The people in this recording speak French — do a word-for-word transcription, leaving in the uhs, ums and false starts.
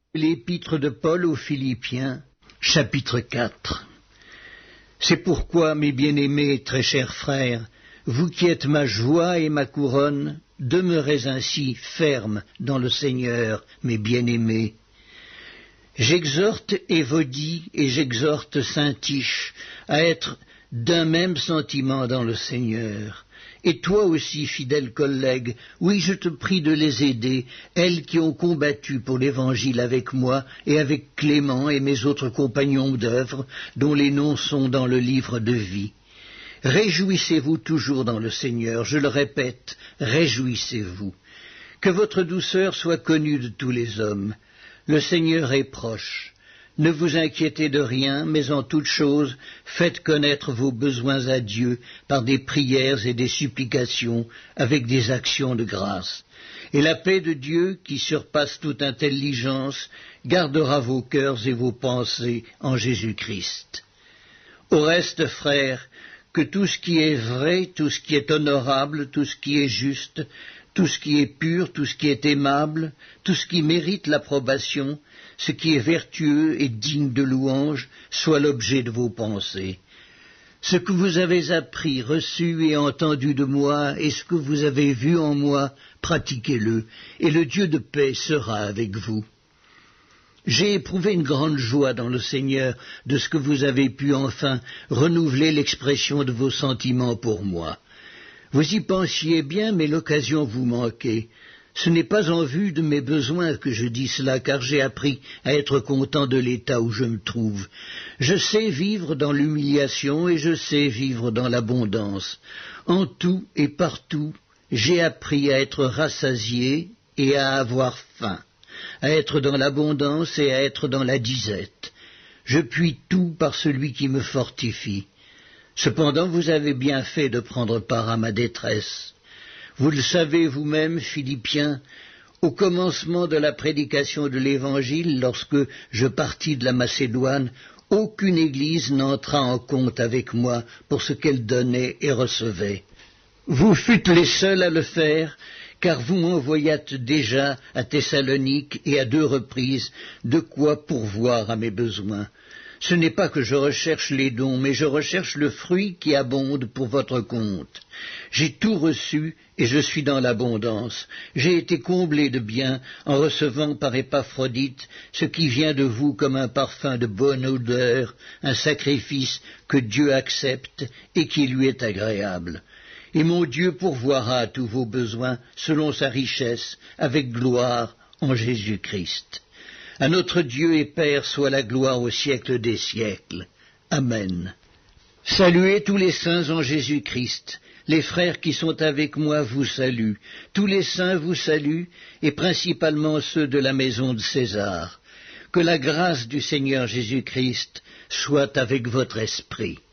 L'épître de Paul aux Philippiens, chapitre quatre. C'est pourquoi, mes bien-aimés, très chers frères, vous qui êtes ma joie et ma couronne, demeurez ainsi fermes dans le Seigneur, mes bien-aimés. J'exhorte Évodie et j'exhorte Syntyche à être d'un même sentiment dans le Seigneur. Et toi aussi, fidèle collègue, oui, je te prie de les aider, elles qui ont combattu pour l'Évangile avec moi et avec Clément et mes autres compagnons d'œuvre, dont les noms sont dans le livre de vie. Réjouissez-vous toujours dans le Seigneur, je le répète, réjouissez-vous. Que votre douceur soit connue de tous les hommes. Le Seigneur est proche. Ne vous inquiétez de rien, mais en toute chose, faites connaître vos besoins à Dieu par des prières et des supplications, avec des actions de grâce. Et la paix de Dieu, qui surpasse toute intelligence, gardera vos cœurs et vos pensées en Jésus-Christ. Au reste, frères, que tout ce qui est vrai, tout ce qui est honorable, tout ce qui est juste, tout ce qui est pur, tout ce qui est aimable, tout ce qui mérite l'approbation, ce qui est vertueux et digne de louange, soit l'objet de vos pensées. Ce que vous avez appris, reçu et entendu de moi, et ce que vous avez vu en moi, pratiquez-le, et le Dieu de paix sera avec vous. J'ai éprouvé une grande joie dans le Seigneur de ce que vous avez pu enfin renouveler l'expression de vos sentiments pour moi. Vous y pensiez bien, mais l'occasion vous manquait. Ce n'est pas en vue de mes besoins que je dis cela, car j'ai appris à être content de l'état où je me trouve. Je sais vivre dans l'humiliation et je sais vivre dans l'abondance. En tout et partout, j'ai appris à être rassasié et à avoir faim, à être dans l'abondance et à être dans la disette. Je puis tout par celui qui me fortifie. Cependant, vous avez bien fait de prendre part à ma détresse. Vous le savez vous-même, Philippiens, au commencement de la prédication de l'Évangile, lorsque je partis de la Macédoine, aucune église n'entra en compte avec moi pour ce qu'elle donnait et recevait. Vous fûtes les seuls à le faire, car vous m'envoyâtes déjà à Thessalonique et à deux reprises de quoi pourvoir à mes besoins. Ce n'est pas que je recherche les dons, mais je recherche le fruit qui abonde pour votre compte. J'ai tout reçu et je suis dans l'abondance. J'ai été comblé de bien en recevant par Épaphrodite ce qui vient de vous comme un parfum de bonne odeur, un sacrifice que Dieu accepte et qui lui est agréable. Et mon Dieu pourvoira à tous vos besoins selon sa richesse, avec gloire en Jésus-Christ. À notre Dieu et Père soit la gloire au siècle des siècles. Amen. Saluez tous les saints en Jésus-Christ. Les frères qui sont avec moi vous saluent. Tous les saints vous saluent, et principalement ceux de la maison de César. Que la grâce du Seigneur Jésus-Christ soit avec votre esprit.